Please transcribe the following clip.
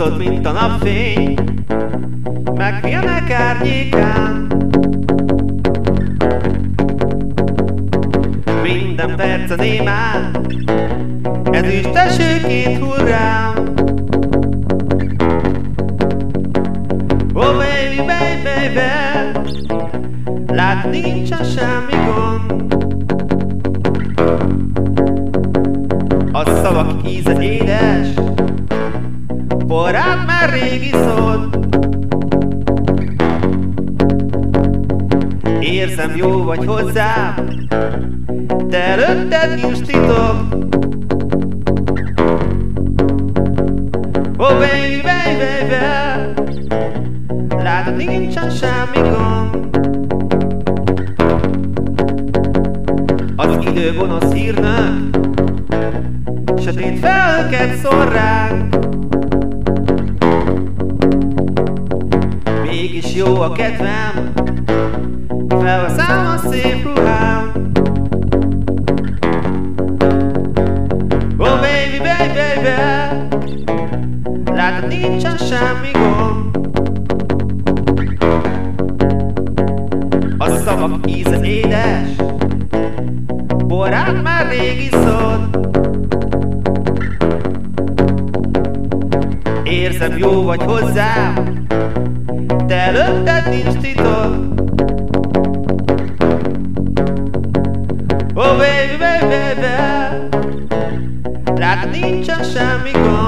Arcod, mint a napfény, megvilnek árnyékán. Minden perc a némán, ezüst esőként hull rám. Oh baby, baby, baby, lát nincsen semmi gond. A szavak íze édes, porrát már rég iszod. Érzem, jó vagy hozzám, de előtted nincs titok. Oh baby, baby, baby, látod, nincsen semmi gond. Az idő gonosz hírnök, sötét felhőket szórd ránk. Mégis jó a kedvem, felveszem a szép ruhám. Oh baby, baby, baby, látod, nincsen semmi gond. A szavak íze édes, porrát már rég iszod. Érzem, jó vagy hozzám, de előtted nincs titok. Oh baby, baby, baby, látod, nincsen semmi gond.